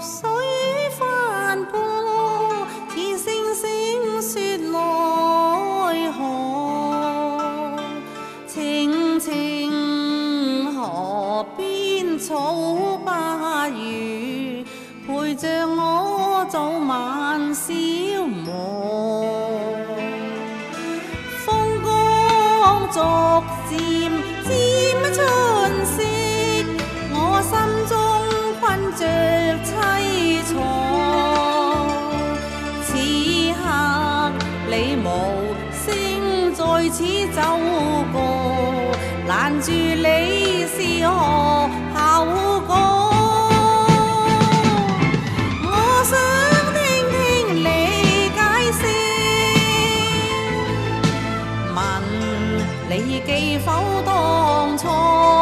水翻波，似星星雪奈何。青青河邊草不語，陪着我早晚消磨。風光逐漸漸春色，我心中困着凄楚。此刻你無聲在此走過，攔住你是何後果？我想聽聽你解釋，問你記否當初？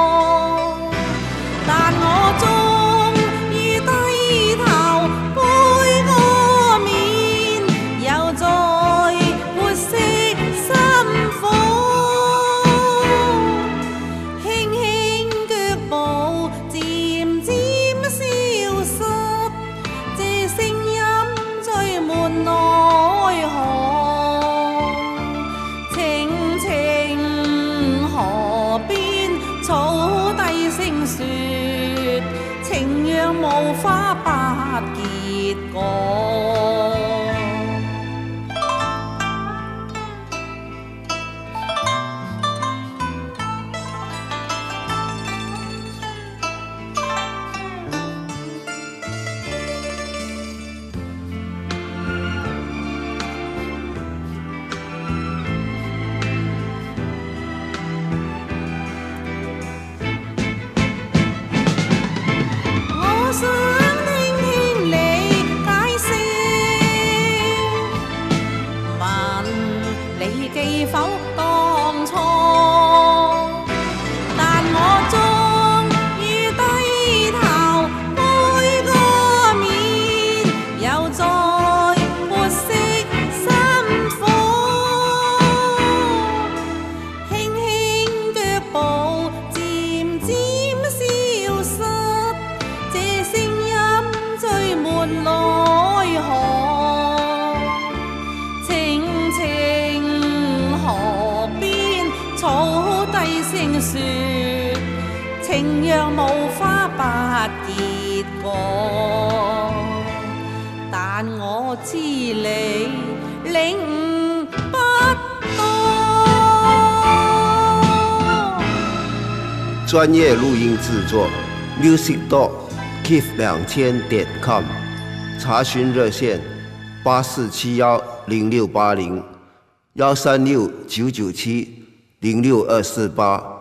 但我終於低頭背個面，又再活熄心火。輕輕腳步漸漸消失，這聲音追滿內河。青青河邊草低聲説，情若無花不結果。我想聽聽你解釋，問你記否當初？但我終於低頭背個面，又再活熄心火。輕輕腳步漸漸消失，這聲音追滿內河。青青河邊草低聲説，情若無花不結果。但我知你領悟不多。 專业录音制作 music.keith2000.com， 查询热线84710680 136-997-06248。